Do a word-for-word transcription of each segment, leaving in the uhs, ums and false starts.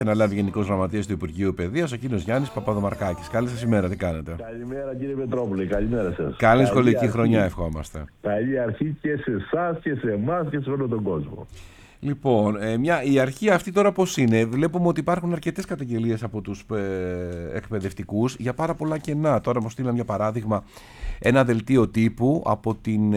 Αναλάβει Γενικός Γραμματέας του Υπουργείου Παιδείας, ο κύριος Γιάννης Παπαδομαρκάκης. Καλή σας ημέρα, τι κάνετε? Καλημέρα κύριε Πετρόπουλε, καλημέρα σας. Καλή σχολική αρχή. Χρονιά ευχόμαστε. Καλή αρχή και σε εσάς και σε εμάς και σε όλο τον κόσμο. Λοιπόν, ε, μια, η αρχή αυτή τώρα πώς είναι? Βλέπουμε ότι υπάρχουν αρκετές καταγγελίες από τους ε, εκπαιδευτικούς για πάρα πολλά κενά. Τώρα μου στείλαν για παράδειγμα ένα δελτίο τύπου από την,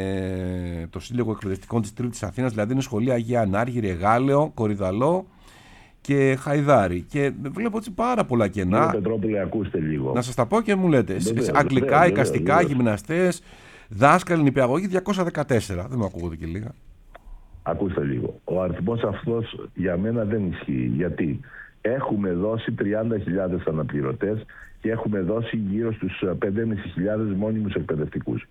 ε, το Σύλλογο Εκπαιδευτικών της Τρίτης Αθήνας, δηλαδή είναι σχολεία Αγία Ανάργυρη, Εγάλεο, Κορυδαλό και Χαϊδάρη. Και βλέπω έτσι πάρα πολλά κενά. Κύριε Πετρόπουλε, ακούστε λίγο. Να σας τα πω και μου λέτε. Βεβαίως, αγγλικά, βεβαίως, εικαστικά, βεβαίως. γυμναστές, δάσκαλοι, νηπιαγωγοί διακόσια δεκατέσσερα. Δεν μου ακούγονται και λίγα. Ακούστε λίγο. Ο αριθμός αυτός για μένα δεν ισχύει. Γιατί έχουμε δώσει τριάντα χιλιάδες αναπληρωτές και έχουμε δώσει γύρω στους πέντε χιλιάδες πεντακόσιους μόνιμους εκπαιδευτικούς.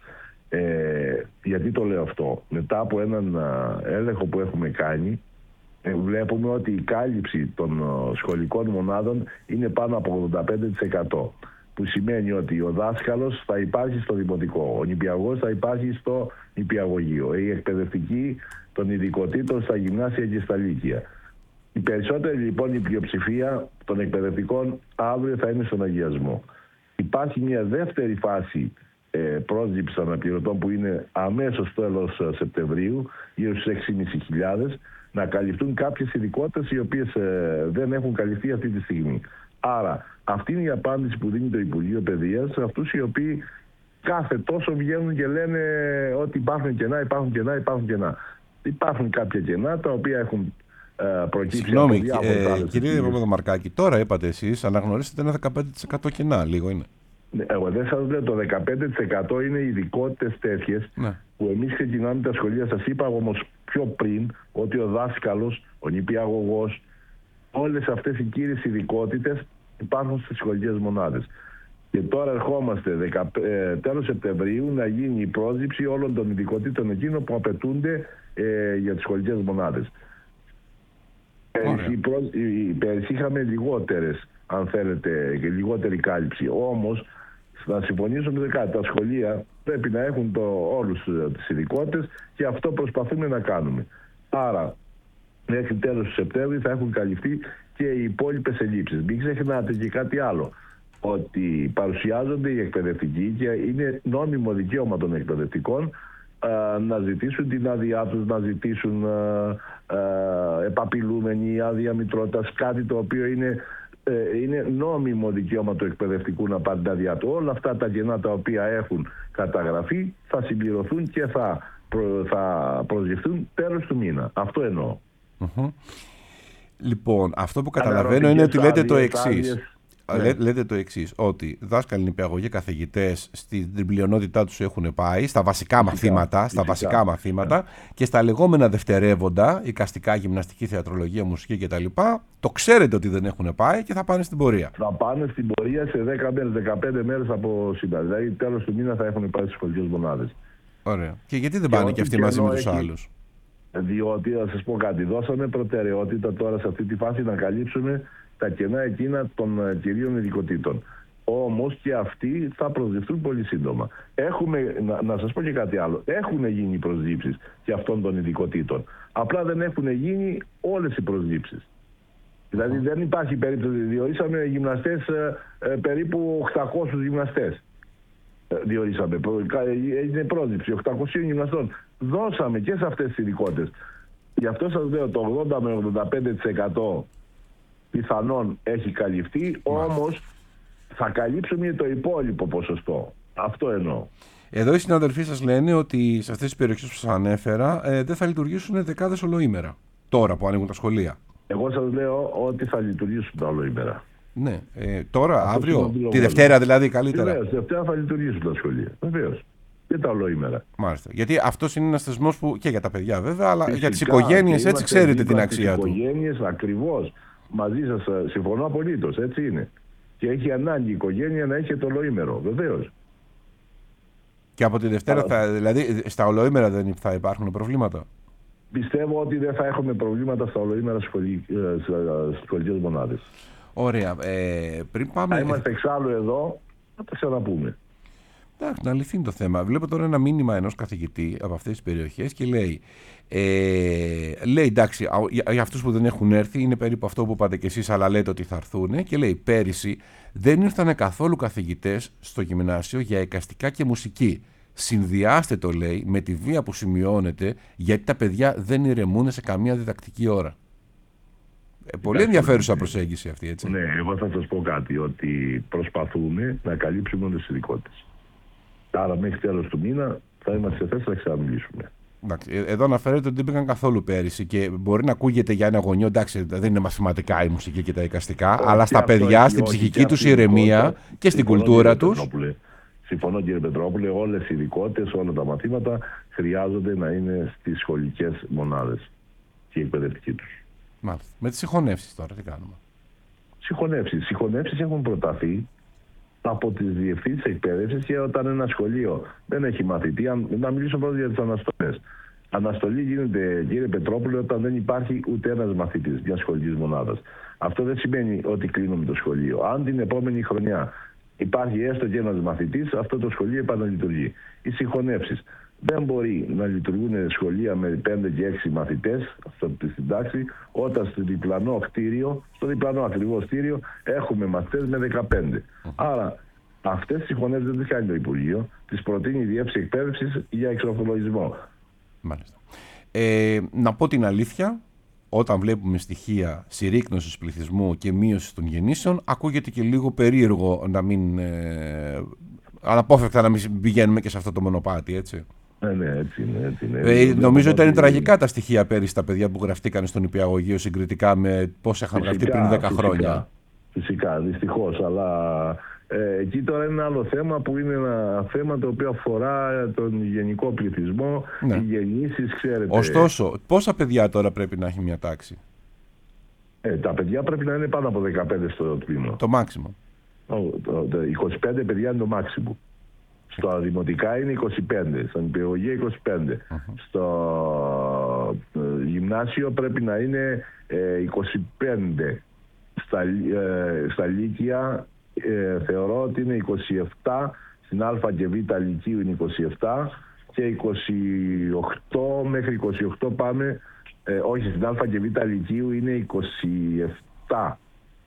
Ε, γιατί το λέω αυτό? Μετά από έναν α, έλεγχο που έχουμε κάνει, ε, βλέπουμε ότι η κάλυψη των α, σχολικών μονάδων είναι πάνω από ογδόντα πέντε τοις εκατό. Που σημαίνει ότι ο δάσκαλος θα υπάρχει στο δημοτικό, ο νηπιαγωγός θα υπάρχει στο νηπιαγωγείο, η εκπαιδευτική των ειδικοτήτων στα γυμνάσια και στα λύκεια. Οι περισσότεροι λοιπόν, η πλειοψηφία των εκπαιδευτικών αύριο θα είναι στον αγιασμό. Υπάρχει μια δεύτερη φάση ε, πρόσληψης αναπληρωτών που είναι αμέσως τέλος Σεπτεμβρίου, γύρω στους έξι χιλιάδες πεντακόσιους, να καλυφθούν κάποιες ειδικότητες οι οποίες ε, δεν έχουν καλυφθεί αυτή τη στιγμή. Άρα, αυτή είναι η απάντηση που δίνει το Υπουργείο Παιδείας σε αυτούς οι οποίοι κάθε τόσο βγαίνουν και λένε ότι υπάρχουν κενά, υπάρχουν κενά, υπάρχουν κενά. Υπάρχουν κάποια κενά τα οποία έχουν ε, προκύψει. Συγγνώμη, από ε, κύριε Παπαδομαρκάκη, τώρα είπατε εσείς, αναγνωρίσετε ένα δεκαπέντε τοις εκατό κενά, λίγο είναι. Εγώ δεν σας λέω, το δεκαπέντε τοις εκατό είναι ειδικότητες τέτοιες, ναι, που εμείς ξεκινάμε τα σχολεία. Σας είπα όμως πιο πριν ότι ο δάσκαλος, ο νηπιαγωγός, όλες αυτές οι κύριες ειδικότητες υπάρχουν στις σχολικές μονάδες. Και τώρα ερχόμαστε δεκα, ε, τέλος Σεπτεμβρίου να γίνει η πρόσληψη όλων των ειδικοτήτων εκείνων που απαιτούνται ε, για τις σχολικές μονάδες. Πέρυσι, πέρυσι είχαμε λιγότερες, αν θέλετε, και λιγότερη κάλυψη. Όμως, να συμφωνήσουμε με κάτι, τα σχολεία πρέπει να έχουν το, όλους τις ειδικότητες και αυτό προσπαθούμε να κάνουμε. Άρα, μέχρι τέλος του Σεπτέμβρη θα έχουν καλυφθεί και οι υπόλοιπες ελλείψεις. Μην ξεχνάτε και κάτι άλλο, ότι παρουσιάζονται οι εκπαιδευτικοί και είναι νόμιμο δικαίωμα των εκπαιδευτικών α, να ζητήσουν την άδειά τους, να ζητήσουν α, α, επαπειλούμενη άδεια μητρότητας, κάτι το οποίο είναι, ε, είναι νόμιμο δικαίωμα του εκπαιδευτικού να πάρει την άδειά του. Όλα αυτά τα κενά τα οποία έχουν καταγραφεί θα συμπληρωθούν και θα, προ, θα προσληφθούν τέλος του μήνα. Αυτό εννοώ. Mm-hmm. Λοιπόν, αυτό που καταλαβαίνω είναι ότι λέτε το εξής. Ναι. Λέτε το εξής, ότι δάσκαλοι, νηπιαγωγοί, καθηγητές στην πλειονότητά τους έχουν πάει στα βασικά φυσικά, μαθήματα, φυσικά, στα βασικά μαθήματα yeah. και στα λεγόμενα δευτερεύοντα, εικαστικά, γυμναστική, θεατρολογία, μουσική κτλ. Το ξέρετε ότι δεν έχουν πάει και θα πάνε στην πορεία. Θα πάνε στην πορεία σε δέκα μέρες, δεκαπέντε μέρες από σήμερα. Δηλαδή τέλος του μήνα θα έχουν πάει στις σχολικές μονάδες. Ωραία. Και γιατί δεν πάνε και, και αυτοί μαζί με τους έχει... άλλους? Διότι, θα σας πω κάτι, δώσαμε προτεραιότητα τώρα σε αυτή τη φάση να καλύψουμε τα κενά εκείνα των κυρίων ειδικοτήτων. Όμως και αυτοί θα προσληφθούν πολύ σύντομα. Έχουμε, να, να σας πω και κάτι άλλο. Έχουν γίνει προσλήψεις και αυτών των ειδικοτήτων. Απλά δεν έχουν γίνει όλες οι προσλήψεις. Δηλαδή δεν υπάρχει περίπτωση. Διορίσαμε γυμναστές, ε, ε, περίπου οκτακόσιους γυμναστές. Ε, διορίσαμε. Έγινε πρόσληψη οκτακοσίων γυμναστών. Δώσαμε και σε αυτές τις ειδικότητες. Γι' αυτό σας λέω το ογδόντα με ογδόντα πέντε τοις εκατό πιθανόν έχει καλυφθεί, όμως θα καλύψουμε το υπόλοιπο ποσοστό. Αυτό εννοώ. Εδώ οι συναδελφοί σας λένε ότι σε αυτές τις περιοχές που σας ανέφερα ε, δεν θα λειτουργήσουν δεκάδες ολοήμερα. Τώρα που ανοίγουν τα σχολεία. Εγώ σας λέω ότι θα λειτουργήσουν τα ολοήμερα. Ναι. Ε, τώρα, αυτό αύριο, τη Δευτέρα δηλαδή καλύτερα. Βεβαίως, Δευτέρα θα λειτουργήσουν τα σχολεία. Βεβαίως. Και τα ολοήμερα. Μάλιστα. Γιατί αυτός είναι ένας θεσμός που και για τα παιδιά βέβαια, αλλά φυσικά, για τις οικογένειες έτσι ξέρετε την αξία του. Για τις οικογένειες ακριβώς. Μαζί σας συμφωνώ απολύτως, έτσι είναι. Και έχει ανάγκη η οικογένεια να έχει το ολοήμερο, βεβαίως. Και από τη Δευτέρα, Αλλά... θα, δηλαδή στα ολοήμερα δεν θα υπάρχουν προβλήματα? Πιστεύω ότι δεν θα έχουμε προβλήματα στα ολοήμερα στις σχολικές μονάδες. Ωραία. Ε, πριν πάμε... Θα είμαστε εξάλλου εδώ, να τα ξαναπούμε. Εντάξει, να λυθεί το θέμα. Βλέπω τώρα ένα μήνυμα ενός καθηγητή από αυτές τις περιοχές και λέει, ε, λέει εντάξει, για, για αυτούς που δεν έχουν έρθει είναι περίπου αυτό που είπατε κι εσείς, αλλά λέτε ότι θα έρθουν. Και λέει, πέρυσι δεν ήρθαν καθόλου καθηγητές στο γυμνάσιο για εικαστικά και μουσική. Συνδυάστε το, λέει, με τη βία που σημειώνεται, γιατί τα παιδιά δεν ηρεμούν σε καμία διδακτική ώρα. Ε, πολύ ενδιαφέρουσα προσέγγιση αυτή, έτσι. Ναι, εγώ θα σας πω κάτι, ότι προσπαθούμε να καλύψουμε όλες τις ειδικότητες. Άρα μέχρι τέλος του μήνα θα είμαστε σε θέση να ξαναμιλήσουμε. Εδώ αναφέρεται ότι δεν πήγαν καθόλου πέρυσι και μπορεί να ακούγεται για ένα γονιό, εντάξει, δεν είναι μαθηματικά η μουσική και τα εικαστικά, όχι, αλλά στα παιδιά, όχι, στην όχι, ψυχική τους ηρεμία και στην κουλτούρα τους. Συμφωνώ, κύριε Πετρόπουλε, όλες οι ειδικότητες, όλα τα μαθήματα χρειάζονται να είναι στις σχολικές μονάδες και η εκπαιδευτική τους. Μάλιστα. Με τις συγχωνεύσεις τώρα τι κάνουμε? Συγχωνεύσεις. Συγχωνεύσεις έχουν προταθεί από τις διευθύνσεις εκπαίδευσης και όταν ένα σχολείο δεν έχει μαθητή, να μιλήσω πρώτα για τις αναστολές. Αναστολή γίνεται, κύριε Πετρόπουλε, όταν δεν υπάρχει ούτε ένας μαθητής μιας σχολικής μονάδας. Αυτό δεν σημαίνει ότι κλείνουμε το σχολείο. Αν την επόμενη χρονιά υπάρχει έστω και ένας μαθητής, αυτό το σχολείο επαναλειτουργεί. Οι συγχωνεύσεις. Δεν μπορεί να λειτουργούν σχολεία με πέντε και έξι μαθητές στην τάξη, όταν στο διπλανό κτίριο, στο διπλανό ακριβώς κτίριο, έχουμε μαθητές με δεκαπέντε. Uh-huh. Άρα, αυτές τις συγχωνεύσεις δεν τις κάνει το Υπουργείο, τις προτείνει η Διεύθυνση Εκπαίδευσης για εξορθολογισμό. Μάλιστα. Ε, να πω την αλήθεια, όταν βλέπουμε στοιχεία συρρίκνωσης πληθυσμού και μείωσης των γεννήσεων, ακούγεται και λίγο περίεργο να μην. Ε, αναπόφευκτα να μην πηγαίνουμε και σε αυτό το μονοπάτι, έτσι. Ναι, ναι, έτσι είναι. Έτσι είναι. Ε, νομίζω ότι ήταν τραγικά τα στοιχεία πέρυσι τα παιδιά που γραφτήκαν στον Νηπιαγωγείο συγκριτικά με πώς είχαν φυσικά, γραφτεί πριν δέκα φυσικά, χρόνια. Φυσικά, δυστυχώς. Αλλά ε, εκεί τώρα είναι ένα άλλο θέμα που είναι ένα θέμα το οποίο αφορά τον γενικό πληθυσμό, ναι. Οι γεννήσεις, ξέρετε. Ωστόσο, πόσα παιδιά τώρα πρέπει να έχει μια τάξη? Ε, τα παιδιά πρέπει να είναι πάνω από δεκαπέντε στο τμήμα. Το μάξιμο. είκοσι πέντε παιδιά είναι το μάξιμο. Στα δημοτικά είναι είκοσι πέντε, στα νηπιαγωγεία είκοσι πέντε. Uh-huh. Στο ε, γυμνάσιο πρέπει να είναι ε, είκοσι πέντε. Στα, ε, στα λύκεια ε, θεωρώ ότι είναι είκοσι επτά, στην Α και Β λυκείου είναι είκοσι επτά και είκοσι οκτώ μέχρι είκοσι οκτώ πάμε, ε, όχι, στην Α και Β λυκείου είναι είκοσι επτά.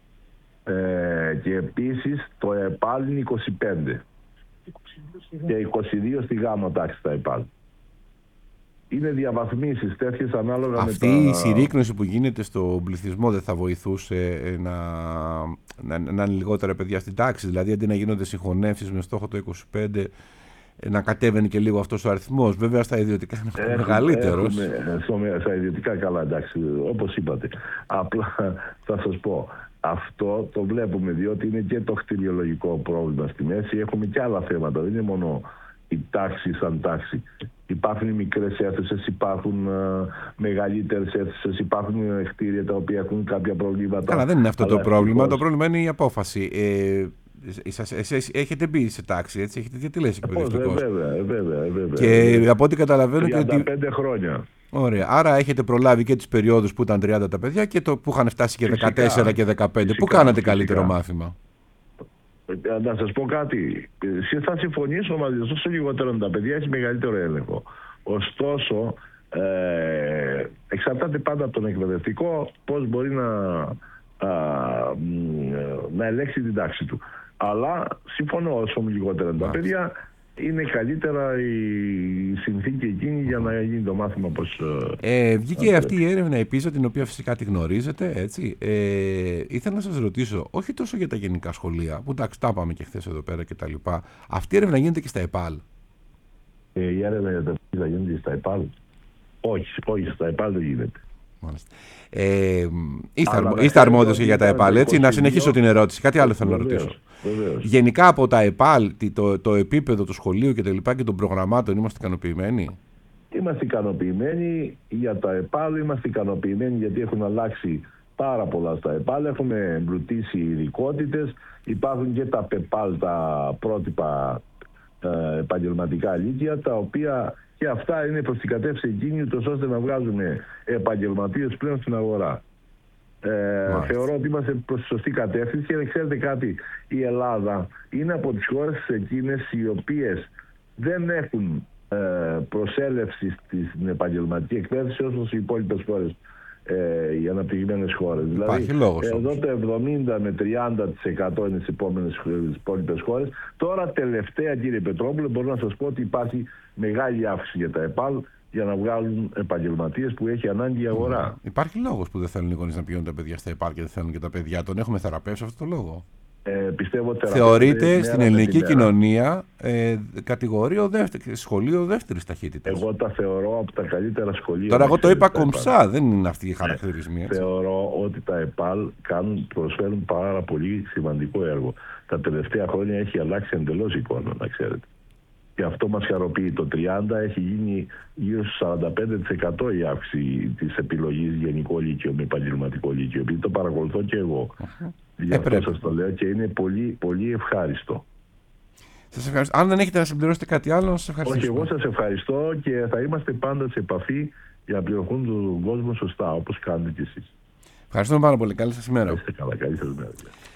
Ε, και επίσης το ΕΠΑΛ είναι είκοσι πέντε και είκοσι δύο στη γάμο τάξη τα ΕΠΑΛ. Είναι διαβαθμίσεις τέτοιες ανάλογα αυτή με τα... Αυτή η συρρίκνωση που γίνεται στον πληθυσμό δεν θα βοηθούσε να, να, να είναι λιγότερα παιδιά στην τάξη? Δηλαδή αντί να γίνονται συγχωνεύσεις με στόχο το είκοσι πέντε, να κατέβαινε και λίγο αυτός ο αριθμός? Βέβαια στα ιδιωτικά είναι έχουμε, μεγαλύτερος. Έχουμε, στα ιδιωτικά καλά, εντάξει, όπως είπατε. Απλά θα σας πω, αυτό το βλέπουμε διότι είναι και το κτηριολογικό πρόβλημα στη μέση. Έχουμε και άλλα θέματα, δεν είναι μόνο η τάξη σαν τάξη. Υπάρχουν μικρές αίθουσες, υπάρχουν uh, μεγαλύτερες αίθουσες, υπάρχουν κτίρια τα οποία έχουν κάποια προβλήματα. Καλά, δεν είναι αυτό το πρόβλημα. Το πρόβλημα είναι η απόφαση. Ε, Εσείς έχετε μπει σε τάξη, έτσι, έχετε διατελέσει εκπαιδευτικός. Βέβαια, βέβαια, βέβαια. Και από ό,τι καταλαβαίνω και ότι... τριάντα πέντε χρόνια. Ωραία. Άρα έχετε προλάβει και τις περιόδους που ήταν τριάντα τα παιδιά και το που είχαν φτάσει και φυσικά, δεκατέσσερα και δεκαπέντε. Φυσικά, πού κάνατε φυσικά καλύτερο μάθημα? Να σας πω κάτι. Θα συμφωνήσω μαζί σας. Όσο λιγότερο τα παιδιά έχει μεγαλύτερο έλεγχο. Ωστόσο, ε, εξαρτάται πάντα από τον εκπαιδευτικό πώς μπορεί να, α, να ελέγξει την τάξη του. Αλλά συμφωνώ, όσο λιγότερα τα παιδιά, είναι καλύτερα η συνθήκη εκείνη για να γίνει το μάθημα πως... Ε, βγήκε αυτή η έρευνα επίσης, την οποία φυσικά τη γνωρίζετε, έτσι. Ε, ήθελα να σας ρωτήσω, όχι τόσο για τα γενικά σχολεία, που εντάξει τα είπαμε και χθες εδώ πέρα και τα λοιπά. Αυτή η έρευνα γίνεται και στα ΕΠΑΛ? Ε, η έρευνα για τα παιδιά γίνεται και στα ΕΠΑΛ? Όχι, όχι, στα ΕΠΑΛ δεν γίνεται. Μάλιστα. Ε, είστε αρμόδιος για τα ΕΠΑΛ, έτσι. Να συνεχίσω την ερώτηση. Κάτι άλλο θέλω να ρωτήσω. Βεβαίως. Γενικά από τα ΕΠΑΛ, το, το επίπεδο του σχολείου και, και των προγραμμάτων, είμαστε ικανοποιημένοι? Είμαστε ικανοποιημένοι για τα ΕΠΑΛ, είμαστε ικανοποιημένοι γιατί έχουν αλλάξει πάρα πολλά στα ΕΠΑΛ, έχουμε εμπλουτίσει ειδικότητες, υπάρχουν και τα ΠΕΠΑΛ, τα πρότυπα ε, επαγγελματικά λύκεια, τα οποία και αυτά είναι προς την κατεύθυνση εκείνη, ώστε να βγάζουμε επαγγελματίες πλέον στην αγορά. Ε, θεωρώ ότι είμαστε προς τη σωστή κατεύθυνση και ξέρετε κάτι, η Ελλάδα είναι από τις χώρες εκείνες οι οποίες δεν έχουν ε, προσέλευση στην επαγγελματική εκπαίδευση όπως οι υπόλοιπες χώρες, ε, οι αναπτυγμένες χώρες. Υπάρχει δηλαδή λόγος, εδώ το εβδομήντα με τριάντα τοις εκατό είναι στις επόμενες υπόλοιπες χώρες. Τώρα τελευταία, κύριε Πετρόπουλε, μπορώ να σας πω ότι υπάρχει μεγάλη αύξηση για τα ΕΠΑΛ για να βγάλουν επαγγελματίες που έχει ανάγκη η αγορά. Mm. Υπάρχει λόγος που δεν θέλουν οι γονείς να πηγαίνουν τα παιδιά στα ΕΠΑΛ και δεν θέλουν και τα παιδιά. Τον έχουμε θεραπεύσει αυτό το λόγο. Ε, πιστεύω θεωρείται στην ελληνική κοινωνία ε, κατηγορείο δεύτερη, σχολείο δεύτερης ταχύτητας. Εγώ τα θεωρώ από τα καλύτερα σχολεία. Τώρα εγώ το είπα κομψά, δεν είναι αυτή η χαρακτηρισμοί. Ε, θεωρώ ότι τα ΕΠΑΛ κάνουν, προσφέρουν πάρα πολύ σημαντικό έργο. Τα τελευταία χρόνια έχει αλλάξει εντελώς η εικόνα, να ξέρετε. Και αυτό μας χαροποιεί. Το τριάντα έχει γίνει γύρω στο σαράντα πέντε τοις εκατό η αύξηση της επιλογής γενικό λύκειο με επαγγελματικό λύκειο. Επειδή το παρακολουθώ και εγώ. Uh-huh. Γι' αυτό ε, σας το λέω και είναι πολύ, πολύ ευχάριστο. Σας ευχαριστώ. Αν δεν έχετε να συμπληρώσετε κάτι άλλο, να σας ευχαριστώ. Όχι, εγώ σας ευχαριστώ και θα είμαστε πάντα σε επαφή για να πληροφορούν τον κόσμο σωστά, όπως κάνετε κι εσείς. Ευχαριστούμε πάρα πολύ. Καλή σας ημέρα. Είστε καλά, καλή σας ημέρα.